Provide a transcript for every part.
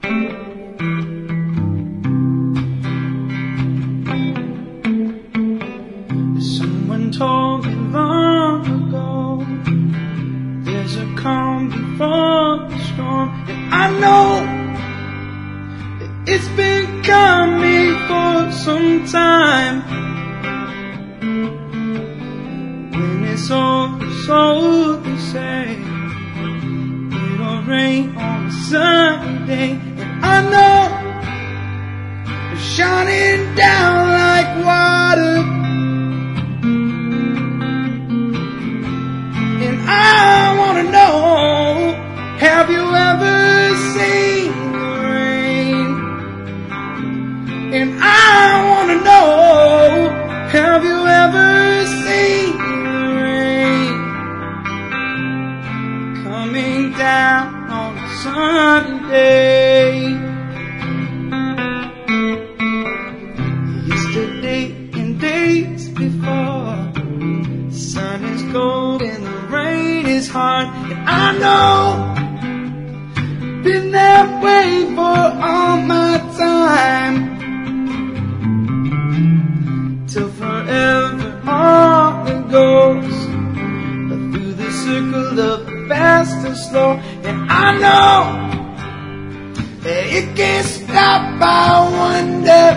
Someone told me long ago there's a calm before the storm, and I know that it's been coming for some time. When it's over, so they say, it'll rain on a sunny day, and I know it's shining down like water. I wanna know, have you ever seen the rain? And I wanna know, have you ever seen the rain coming down on a sunny day? Yesterday and days before, the sun is cold and the rain is hard, and I know been that way for all my time, till forever on it goes, but through the circle of fast and slow, and I know that it can't stop. I wonder,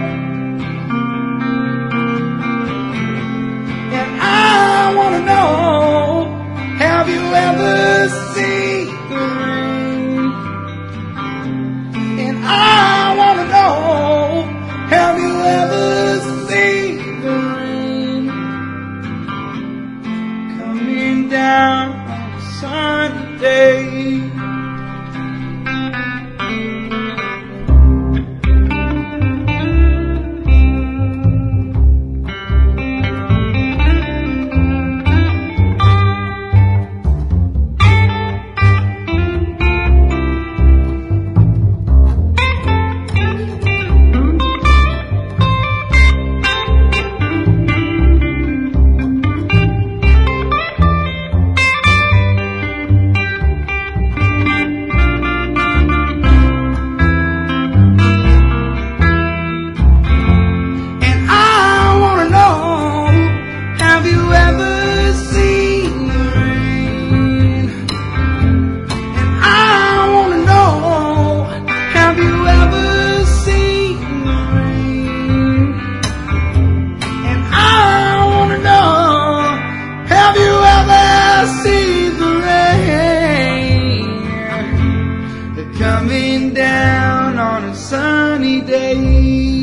and I wanna know, have you ever seen the rain? And I wanna know, have you ever seen the rain coming down on a sunny day? Coming down on a sunny day.